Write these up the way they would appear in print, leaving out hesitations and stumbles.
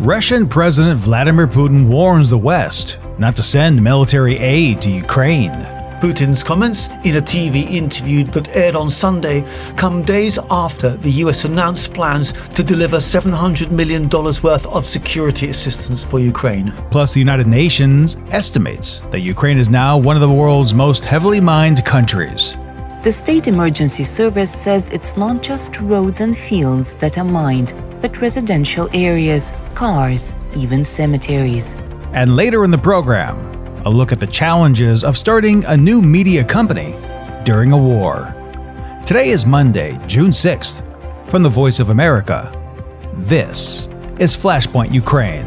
Russian President Vladimir Putin warns the West not to send military aid to Ukraine. Putin's comments in a TV interview that aired on Sunday come days after the US announced plans to deliver $700 million worth of security assistance for Ukraine. Plus, the United Nations estimates that Ukraine is now one of the world's most heavily mined countries. The State Emergency Service says it's not just roads and fields that are mined, but residential areas, cars, even cemeteries. And later in the program, a look at the challenges of starting a new media company during a war. Today is Monday, June 6th. From the Voice of America, this is Flashpoint Ukraine.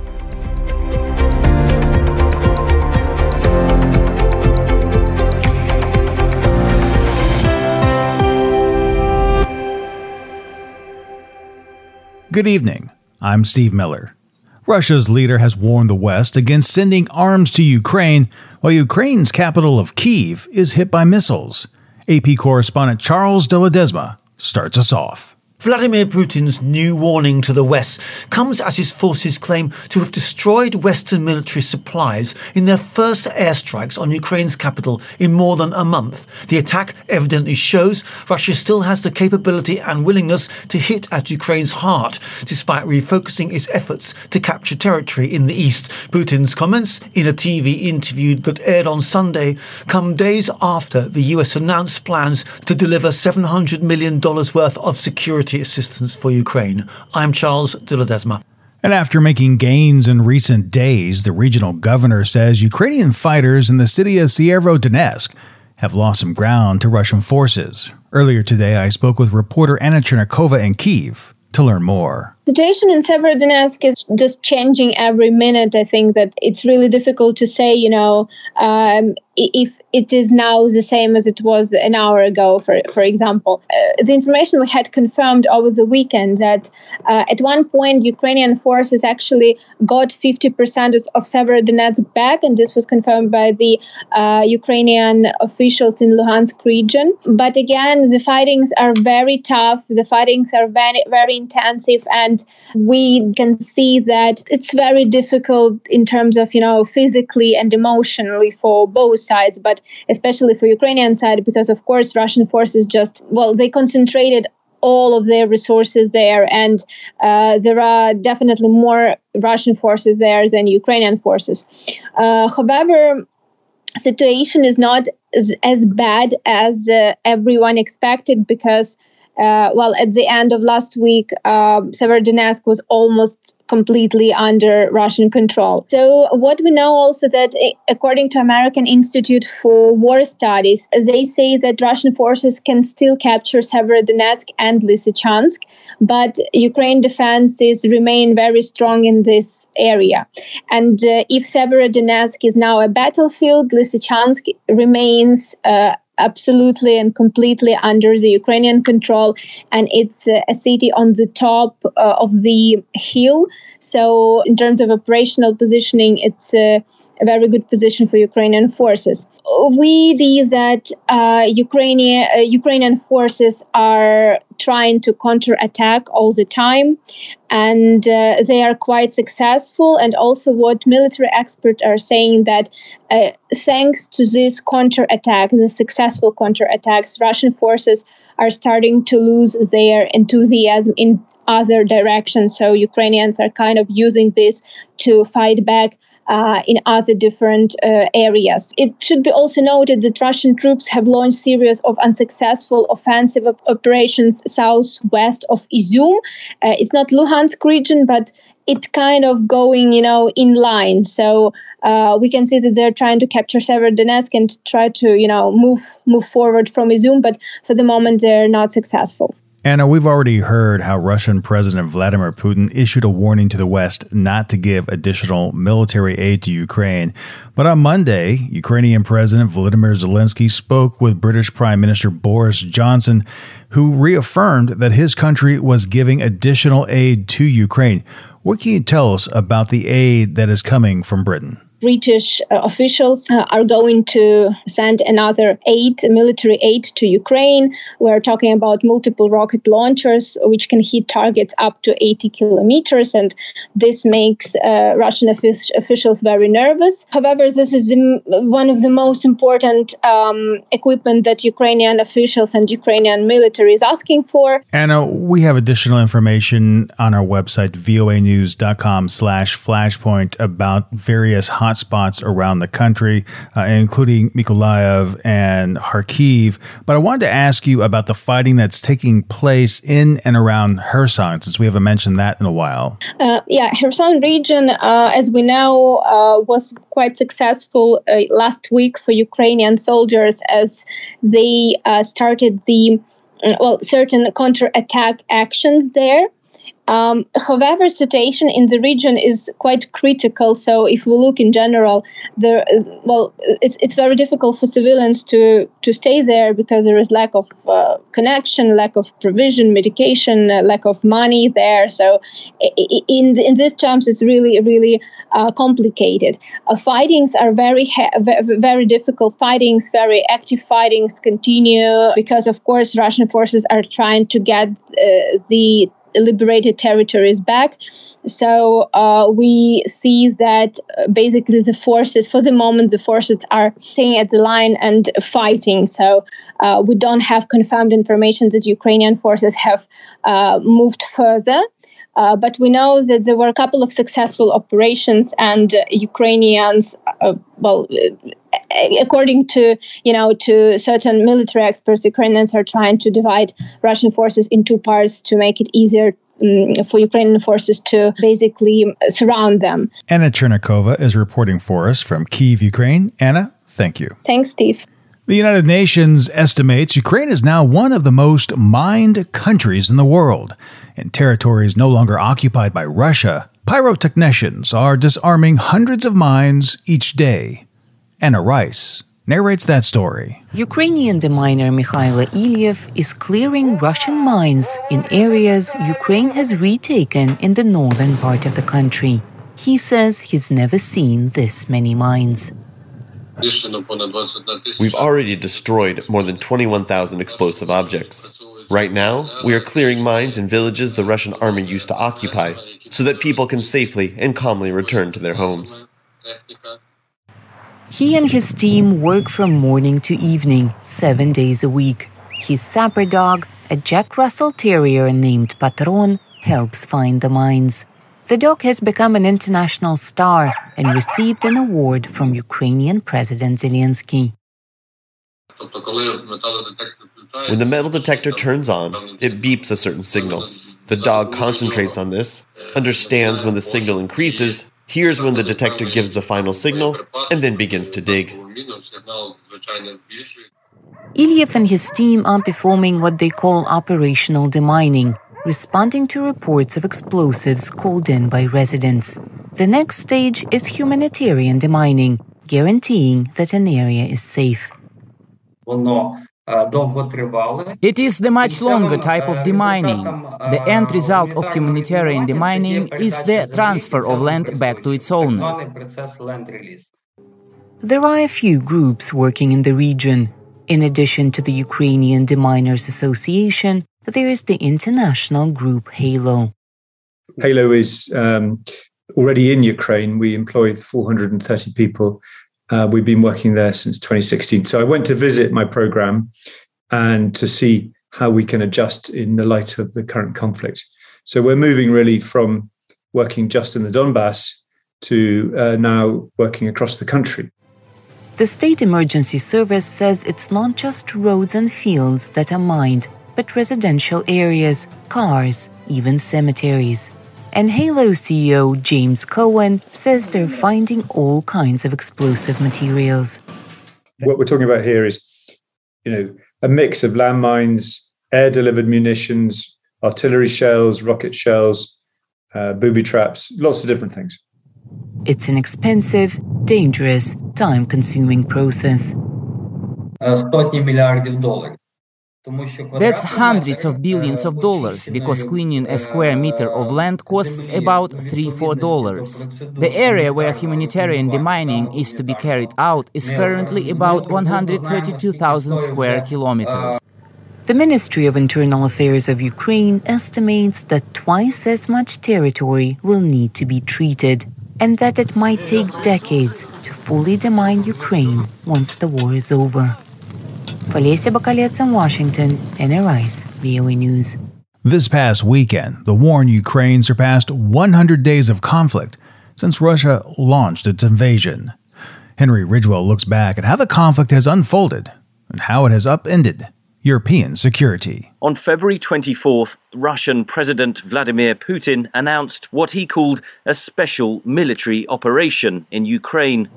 Good evening. I'm Steve Miller. Russia's leader has warned the West against sending arms to Ukraine, while Ukraine's capital of Kyiv is hit by missiles. AP correspondent Charles de Ledesma starts us off. Vladimir Putin's new warning to the West comes as his forces claim to have destroyed Western military supplies in their first airstrikes on Ukraine's capital in more than a month. The attack evidently shows Russia still has the capability and willingness to hit at Ukraine's heart, despite refocusing its efforts to capture territory in the east. Putin's comments in a TV interview that aired on Sunday come days after the US announced plans to deliver $700 million worth of security assistance for Ukraine. I'm Charles de Ledesma. And after making gains in recent days, the regional governor says Ukrainian fighters in the city of Severodonetsk have lost some ground to Russian forces. Earlier today, I spoke with reporter Anna Chernikova in Kyiv to learn more. The situation in Severodonetsk is just changing every minute. I think that it's really difficult to say, if it is now the same as it was an hour ago, for example. The information we had confirmed over the weekend that at one point Ukrainian forces actually got 50% of Severodonetsk back, and this was confirmed by the Ukrainian officials in Luhansk region. But again, the fightings are very tough, the fightings are very, very intensive, and we can see that it's very difficult in terms of, physically and emotionally for both sides, but especially for Ukrainian side, because of course Russian forces they concentrated all of their resources there, and there are definitely more Russian forces there than Ukrainian forces. However, situation is not as bad as everyone expected, because at the end of last week, Severodonetsk was almost completely under Russian control. So what we know also that according to American Institute for War Studies, they say that Russian forces can still capture Severodonetsk and Lysychansk, but Ukraine defenses remain very strong in this area. And if Severodonetsk is now a battlefield, Lysychansk remains absolutely and completely under the Ukrainian control, and it's a city on the top of the hill. So in terms of operational positioning, it's a very good position for Ukrainian forces. We see that Ukrainian forces are trying to counterattack all the time, and they are quite successful. And also what military experts are saying that thanks to this counterattack, the successful counterattacks, Russian forces are starting to lose their enthusiasm in other directions. So Ukrainians are kind of using this to fight back in other different areas. It should be also noted that Russian troops have launched series of unsuccessful offensive operations southwest of Izum. It's not Luhansk region, but it's kind of going, in line. So we can see that they're trying to capture Severodonetsk and try to, move forward from Izum, but for the moment they're not successful. Anna, we've already heard how Russian President Vladimir Putin issued a warning to the West not to give additional military aid to Ukraine. But on Monday, Ukrainian President Volodymyr Zelensky spoke with British Prime Minister Boris Johnson, who reaffirmed that his country was giving additional aid to Ukraine. What can you tell us about the aid that is coming from Britain? British officials are going to send another military aid to Ukraine. We're talking about multiple rocket launchers, which can hit targets up to 80 kilometers, and this makes Russian officials very nervous. However, this is one of the most important equipment that Ukrainian officials and Ukrainian military is asking for. Anna, we have additional information on our website, voanews.com/flashpoint, about various hotspots around the country, including Mykolaiv and Kharkiv. But I wanted to ask you about the fighting that's taking place in and around Kherson, since we haven't mentioned that in a while. Kherson region, as we know, was quite successful last week for Ukrainian soldiers as they started certain counterattack actions there. However, situation in the region is quite critical. So if we look in general, it's very difficult for civilians to stay there because there is lack of connection, lack of provision, medication, lack of money there. So in these terms, it's really, really complicated. Fightings are very difficult fightings, very active fightings continue because, of course, Russian forces are trying to get the liberated territories back. So we see that basically the forces are staying at the line and fighting. So we don't have confirmed information that Ukrainian forces have moved further. But we know that there were a couple of successful operations, and Ukrainians, according to certain military experts, Ukrainians are trying to divide Russian forces in two parts to make it easier for Ukrainian forces to basically surround them. Anna Chernikova is reporting for us from Kyiv, Ukraine. Anna, thank you. Thanks, Steve. The United Nations estimates Ukraine is now one of the most mined countries in the world. In territories no longer occupied by Russia, pyrotechnicians are disarming hundreds of mines each day. Anna Rice narrates that story. Ukrainian deminer Mikhailo Ilyev is clearing Russian mines in areas Ukraine has retaken in the northern part of the country. He says he's never seen this many mines. We've already destroyed more than 21,000 explosive objects. Right now, we are clearing mines in villages the Russian army used to occupy, so that people can safely and calmly return to their homes. He and his team work from morning to evening, 7 days a week. His sapper dog, a Jack Russell Terrier named Patron, helps find the mines. The dog has become an international star and received an award from Ukrainian President Zelensky. When the metal detector turns on, it beeps a certain signal. The dog concentrates on this, understands when the signal increases, hears when the detector gives the final signal, and then begins to dig. Ilyev and his team are performing what they call operational demining, responding to reports of explosives called in by residents. The next stage is humanitarian demining, guaranteeing that an area is safe. It is the much longer type of demining. The end result of humanitarian demining is the transfer of land back to its owner. There are a few groups working in the region. In addition to the Ukrainian Deminers Association, there is the international group HALO. HALO is already in Ukraine. We employ 430 people. We've been working there since 2016. So I went to visit my program and to see how we can adjust in the light of the current conflict. So we're moving really from working just in the Donbass to now working across the country. The State Emergency Service says it's not just roads and fields that are mined, but residential areas, cars, even cemeteries. And HALO CEO James Cohen says they're finding all kinds of explosive materials. What we're talking about here is, a mix of landmines, air-delivered munitions, artillery shells, rocket shells, booby traps, lots of different things. It's an expensive, dangerous, time-consuming process. That's hundreds of billions of dollars, because cleaning a square meter of land costs about $3-4. The area where humanitarian demining is to be carried out is currently about 132,000 square kilometers. The Ministry of Internal Affairs of Ukraine estimates that twice as much territory will need to be treated, and that it might take decades to fully demine Ukraine once the war is over. Felicia Bakalets in Washington, NRI's VOA News. This past weekend, the war in Ukraine surpassed 100 days of conflict since Russia launched its invasion. Henry Ridgwell looks back at how the conflict has unfolded and how it has upended European security. On February 24th, Russian President Vladimir Putin announced what he called a special military operation in Ukraine.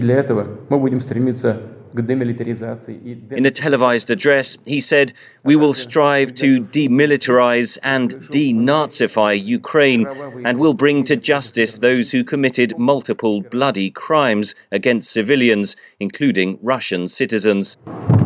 In a televised address, he said, "We will strive to demilitarize and denazify Ukraine, and will bring to justice those who committed multiple bloody crimes against civilians, including Russian citizens."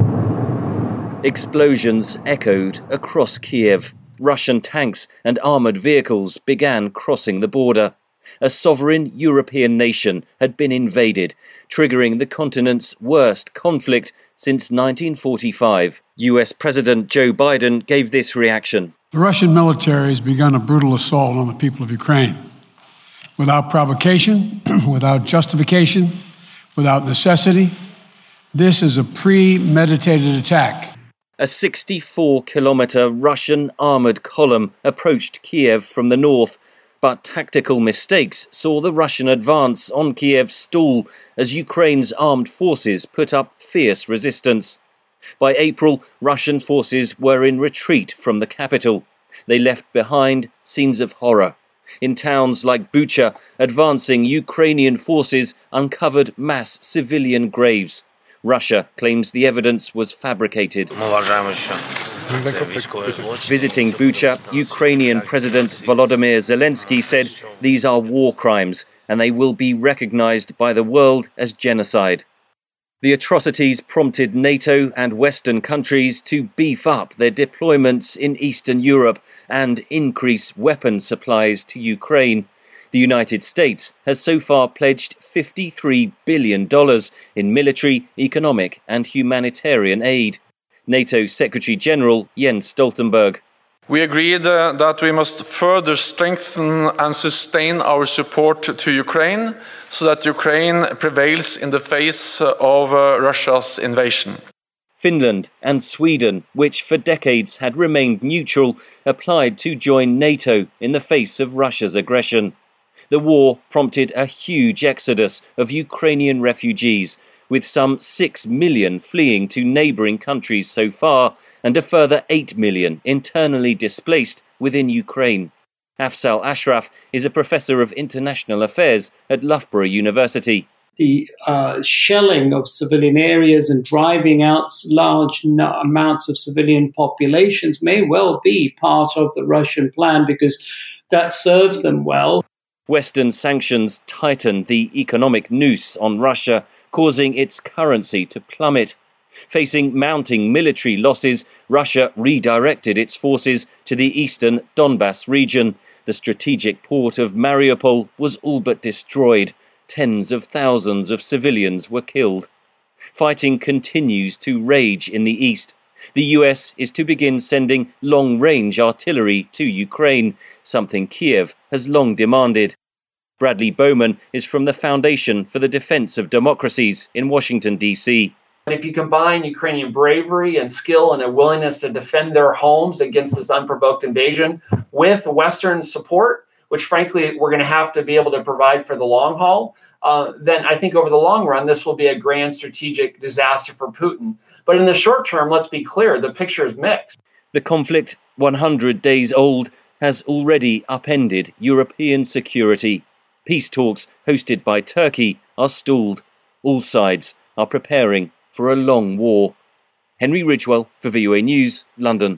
Explosions echoed across Kiev. Russian tanks and armoured vehicles began crossing the border. A sovereign European nation had been invaded, triggering the continent's worst conflict since 1945. US President Joe Biden gave this reaction. The Russian military has begun a brutal assault on the people of Ukraine. Without provocation, without justification, without necessity, this is a premeditated attack. A 64-kilometre Russian armoured column approached Kiev from the north, but tactical mistakes saw the Russian advance on Kiev stall as Ukraine's armed forces put up fierce resistance. By April, Russian forces were in retreat from the capital. They left behind scenes of horror. In towns like Bucha, advancing Ukrainian forces uncovered mass civilian graves. Russia claims the evidence was fabricated. Visiting Bucha, Ukrainian President Volodymyr Zelensky said these are war crimes and they will be recognized by the world as genocide. The atrocities prompted NATO and Western countries to beef up their deployments in Eastern Europe and increase weapon supplies to Ukraine. The United States has so far pledged $53 billion in military, economic and humanitarian aid. NATO Secretary General Jens Stoltenberg. We agreed that we must further strengthen and sustain our support to Ukraine so that Ukraine prevails in the face of Russia's invasion. Finland and Sweden, which for decades had remained neutral, applied to join NATO in the face of Russia's aggression. The war prompted a huge exodus of Ukrainian refugees, with some 6 million fleeing to neighbouring countries so far, and a further 8 million internally displaced within Ukraine. Afzal Ashraf is a professor of international affairs at Loughborough University. The shelling of civilian areas and driving out large amounts of civilian populations may well be part of the Russian plan because that serves them well. Western sanctions tightened the economic noose on Russia, causing its currency to plummet. Facing mounting military losses, Russia redirected its forces to the eastern Donbas region. The strategic port of Mariupol was all but destroyed. Tens of thousands of civilians were killed. Fighting continues to rage in the east. The US is to begin sending long-range artillery to Ukraine, something Kiev has long demanded. Bradley Bowman is from the Foundation for the Defense of Democracies in Washington, D.C. If you combine Ukrainian bravery and skill and a willingness to defend their homes against this unprovoked invasion with Western support, which frankly we're going to have to be able to provide for the long haul, then I think over the long run, this will be a grand strategic disaster for Putin. But in the short term, let's be clear, the picture is mixed. The conflict, 100 days old, has already upended European security. Peace talks hosted by Turkey are stalled. All sides are preparing for a long war. Henry Ridgwell for VOA News, London.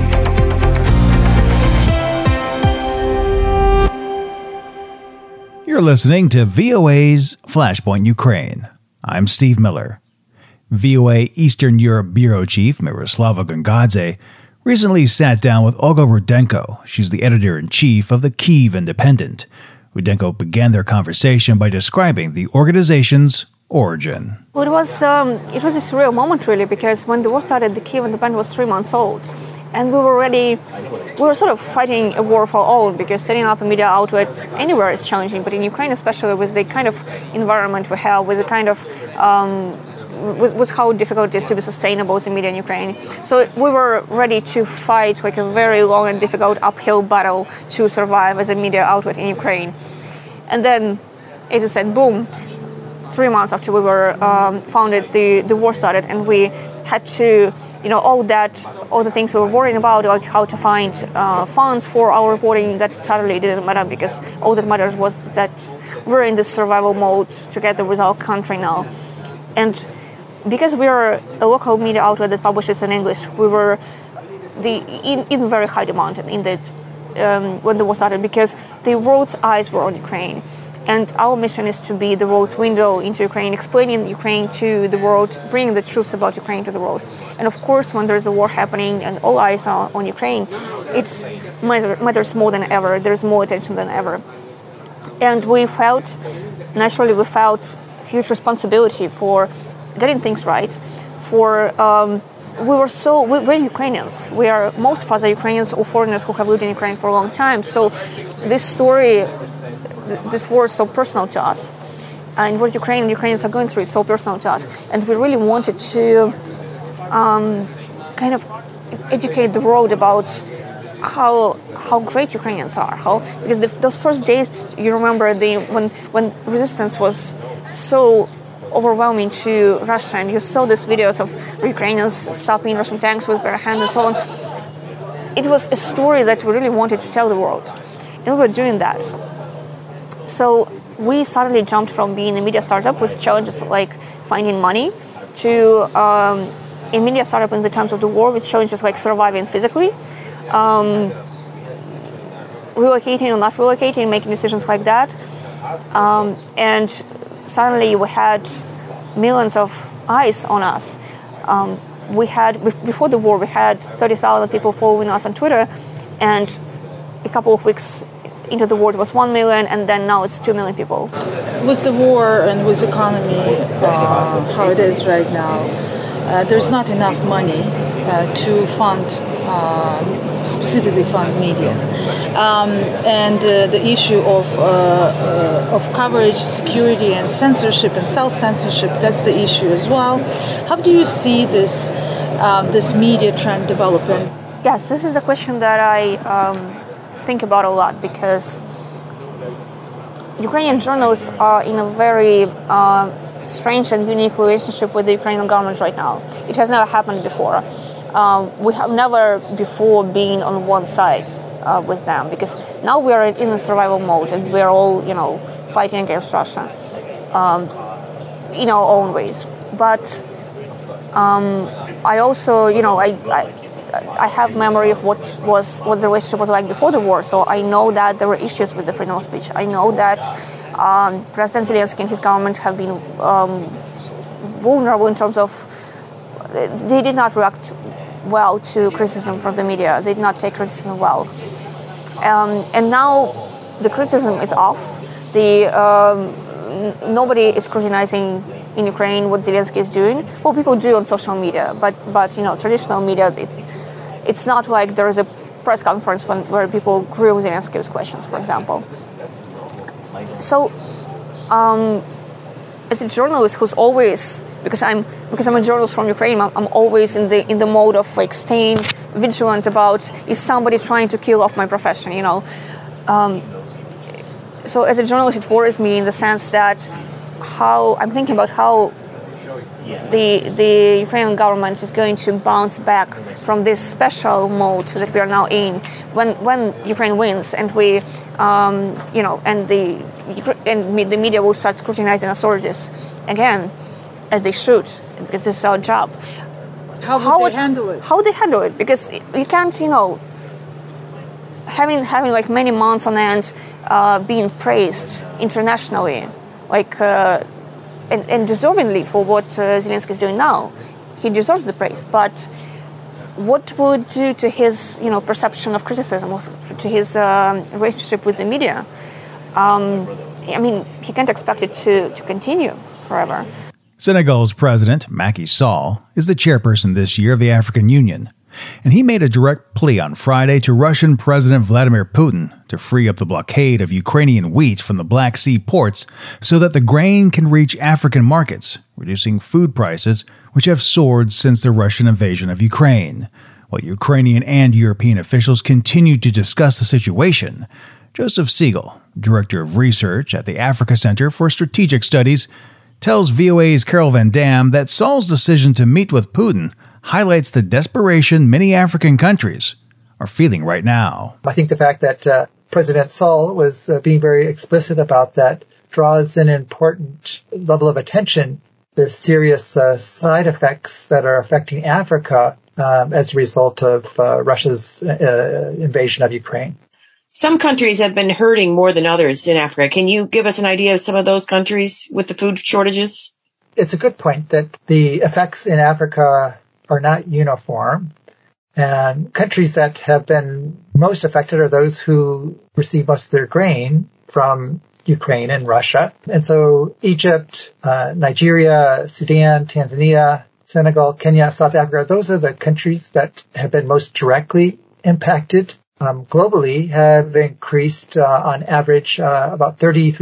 You're You're listening to VOA's Flashpoint Ukraine. I'm Steve Miller. VOA Eastern Europe Bureau Chief Miroslava Gongadze recently sat down with Olga Rudenko. She's the editor-in-chief of the Kyiv Independent. Rudenko began their conversation by describing the organization's origin. Well, it was a surreal moment, really, because when the war started, the Kyiv Independent was 3 months old. And we were sort of fighting a war of our own, because setting up a media outlet anywhere is challenging, but in Ukraine especially, with the kind of environment we have, with the kind of with how difficult it is to be sustainable as a media in Ukraine. So we were ready to fight like a very long and difficult uphill battle to survive as a media outlet in Ukraine. And then, as you said, boom, 3 months after we were founded, the war started, and we had to, all the things we were worrying about, like how to find funds for our reporting, that suddenly didn't matter, because all that mattered was that we're in this survival mode together with our country now. And because we are a local media outlet that publishes in English, we were in very high demand in that when the war started, because the world's eyes were on Ukraine. And our mission is to be the world's window into Ukraine, explaining Ukraine to the world, bringing the truths about Ukraine to the world. And of course, when there's a war happening and all eyes are on Ukraine, it matters more than ever. There's more attention than ever. And we felt huge responsibility for getting things right. We're Ukrainians. Most of us are Ukrainians or foreigners who have lived in Ukraine for a long time. So this war is so personal to us, and what Ukrainians are going through is so personal to us, and we really wanted to kind of educate the world about how great Ukrainians are. Because those first days, you remember when resistance was so overwhelming to Russia, and you saw these videos of Ukrainians stopping Russian tanks with bare hands and so on. It was a story that we really wanted to tell the world, and we were doing that. So we suddenly jumped from being a media startup with challenges like finding money to a media startup in the times of the war with challenges like surviving physically, relocating or not relocating, making decisions like that. And suddenly we had millions of eyes on us. Before the war, we had 30,000 people following us on Twitter, and a couple of weeks into the war, it was 1 million, and then now it's 2 million people. With the war and with the economy, how it is right now, there's not enough money to specifically fund media. And the issue of coverage, security, and censorship and self-censorship, that's the issue as well. How do you see this media trend developing? Yes, this is a question that I think about a lot, because Ukrainian journalists are in a very strange and unique relationship with the Ukrainian government right now. It has never happened before. We have never before been on one side with them, because now we are in a survival mode, and we are all, fighting against Russia in our own ways. But I also, I have memory of what the relationship was like before the war, so I know that there were issues with the freedom of speech. I know that President Zelensky and his government have been vulnerable in terms of they did not react well to criticism from the media. They did not take criticism well. And now the criticism is off. Nobody is scrutinizing in Ukraine what Zelensky is doing. Well, people do on social media, but traditional media, it's not like there is a press conference where people grill Zelensky's questions, for example. So, as a journalist who's always, because I'm a journalist from Ukraine, I'm always in the mode of like staying vigilant about, is somebody trying to kill off my profession, So as a journalist, it worries me in the sense that I'm thinking about how the Ukrainian government is going to bounce back from this special mode that we are now in when Ukraine wins, and we and the media will start scrutinizing authorities again, as they should, because this is our job. How would they handle it? How would they handle it? Because you can't, having like many months on end, being praised internationally, like and deservingly for what Zelensky is doing now. He deserves the praise, but what would do to his, perception of criticism, to his relationship with the media? I mean, he can't expect it to continue forever. Senegal's president, Macky Sall, is the chairperson this year of the African Union, and he made a direct plea on Friday to Russian President Vladimir Putin to free up the blockade of Ukrainian wheat from the Black Sea ports so that the grain can reach African markets, reducing food prices, which have soared since the Russian invasion of Ukraine. While Ukrainian and European officials continue to discuss the situation, Joseph Siegel, Director of Research at the Africa Center for Strategic Studies, tells VOA's Carol Van Dam that Sall's decision to meet with Putin highlights the desperation many African countries are feeling right now. I think the fact that President Sall was being very explicit about that draws an important level of attention, the serious side effects that are affecting Africa as a result of Russia's invasion of Ukraine. Some countries have been hurting more than others in Africa. Can you give us an idea of some of those countries with the food shortages? It's a good point that the effects in Africa are not uniform. And countries that have been most affected are those who receive most of their grain from Ukraine and Russia. And so Egypt, Nigeria, Sudan, Tanzania, Senegal, Kenya, South Africa, those are the countries that have been most directly impacted. Globally have increased on average about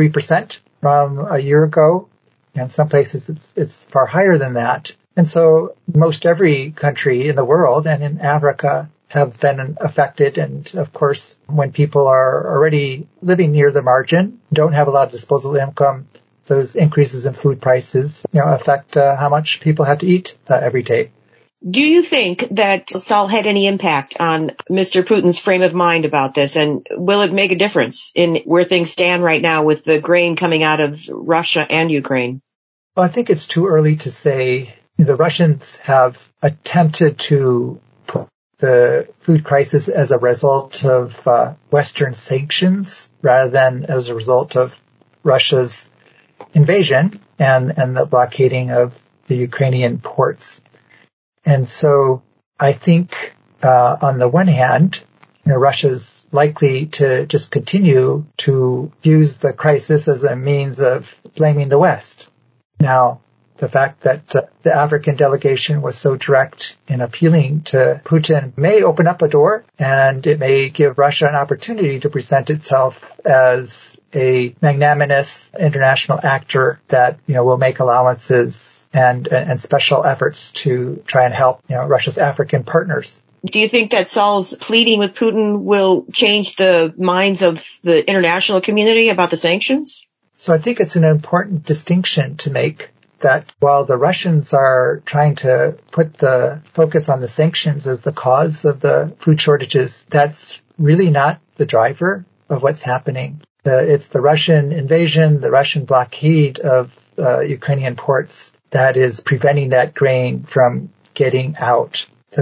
33% from a year ago. In some places it's far higher than that. And so most every country in the world and in Africa have been affected. And of course, when people are already living near the margin, don't have a lot of disposable income, those increases in food prices, affect how much people have to eat every day. Do you think that Sall had any impact on Mr. Putin's frame of mind about this? And will it make a difference in where things stand right now with the grain coming out of Russia and Ukraine? Well, I think it's too early to say. The Russians have attempted to put the food crisis as a result of Western sanctions rather than as a result of Russia's invasion and the blockading of the Ukrainian ports. And so I think, on the one hand, Russia's likely to just continue to use the crisis as a means of blaming the West. Now, the fact that the African delegation was so direct in appealing to Putin may open up a door, and it may give Russia an opportunity to present itself as a magnanimous international actor that, will make allowances and special efforts to try and help, Russia's African partners. Do you think that Sall's pleading with Putin will change the minds of the international community about the sanctions? So I think it's an important distinction to make that while the Russians are trying to put the focus on the sanctions as the cause of the food shortages, that's really not the driver of what's happening. It's the Russian invasion, the Russian blockade of Ukrainian ports that is preventing that grain from getting out.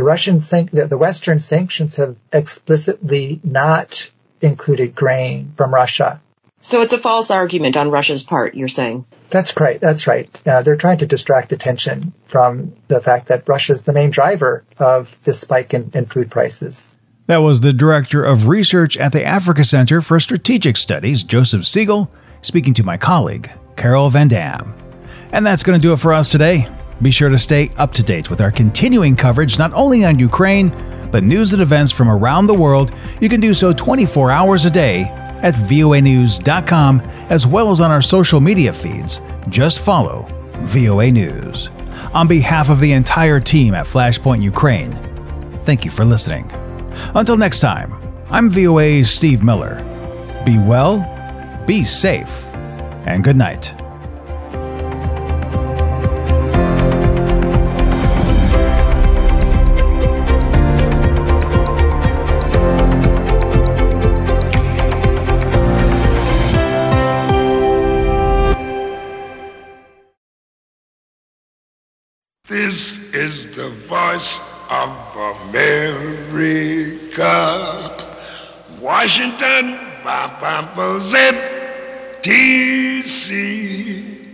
The Western sanctions have explicitly not included grain from Russia. So it's a false argument on Russia's part, you're saying? That's right. They're trying to distract attention from the fact that Russia's the main driver of this spike in food prices. That was the Director of Research at the Africa Center for Strategic Studies, Joseph Siegel, speaking to my colleague, Carol Van Dam. And that's going to do it for us today. Be sure to stay up to date with our continuing coverage not only on Ukraine, but news and events from around the world. You can do so 24 hours a day at voanews.com, as well as on our social media feeds. Just follow VOA News. On behalf of the entire team at Flashpoint Ukraine, thank you for listening. Until next time, I'm VOA's Steve Miller. Be well, be safe, and good night. This is the voice of America. Washington, ZTC.